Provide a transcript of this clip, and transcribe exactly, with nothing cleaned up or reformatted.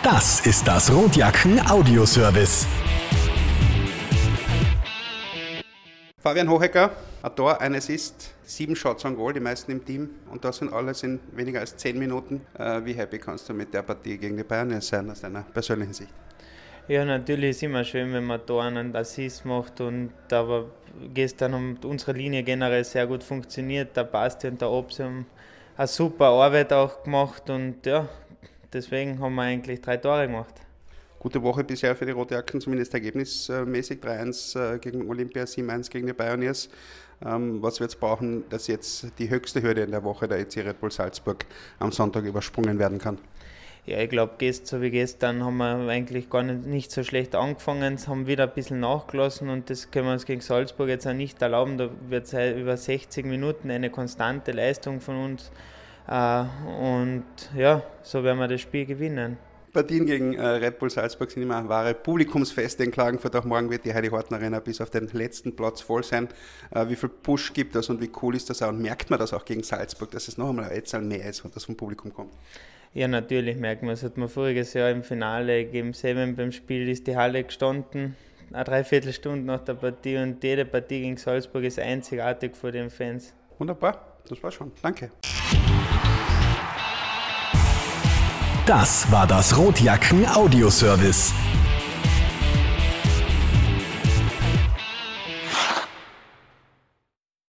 Das ist das Rotjacken Audioservice. Fabian Hohecker, ein Tor, ein Assist, sieben Shots on Goal, die meisten im Team. Und das sind alles in weniger als zehn Minuten. Wie happy kannst du mit der Partie gegen die Bayern sein, aus deiner persönlichen Sicht? Ja, natürlich ist es immer schön, wenn man da einen Assist macht. Und aber gestern hat unsere Linie generell sehr gut funktioniert. Der Basti und der Obst haben eine super Arbeit auch gemacht. Und ja, deswegen haben wir eigentlich drei Tore gemacht. Gute Woche bisher für die Rotjacken, zumindest ergebnismäßig. drei eins gegen Olympia, sieben eins gegen die Pioneers. Was wird es brauchen, dass jetzt die höchste Hürde in der Woche der E C Red Bull Salzburg am Sonntag übersprungen werden kann? Ja, ich glaube, so wie gestern haben wir eigentlich gar nicht, nicht so schlecht angefangen, haben wieder ein bisschen nachgelassen und das können wir uns gegen Salzburg jetzt auch nicht erlauben. Da wird es über sechzig Minuten eine konstante Leistung von uns und ja, so werden wir das Spiel gewinnen. Partien gegen äh, Red Bull Salzburg sind immer wahre Publikumsfeste in Klagenfurt. Auch morgen wird die Heidi-Horten Arena bis auf den letzten Platz voll sein. Äh, wie viel Push gibt das und wie cool ist das auch? Und merkt man das auch gegen Salzburg, dass es noch einmal eine Zahl mehr ist und das vom Publikum kommt? Ja, natürlich merkt man. Es hat mir voriges Jahr im Finale gegeben, selben beim Spiel ist die Halle gestanden, eine Dreiviertelstunde nach der Partie und jede Partie gegen Salzburg ist einzigartig vor den Fans. Wunderbar, das war schon. Danke. Das war das Rotjacken Audioservice.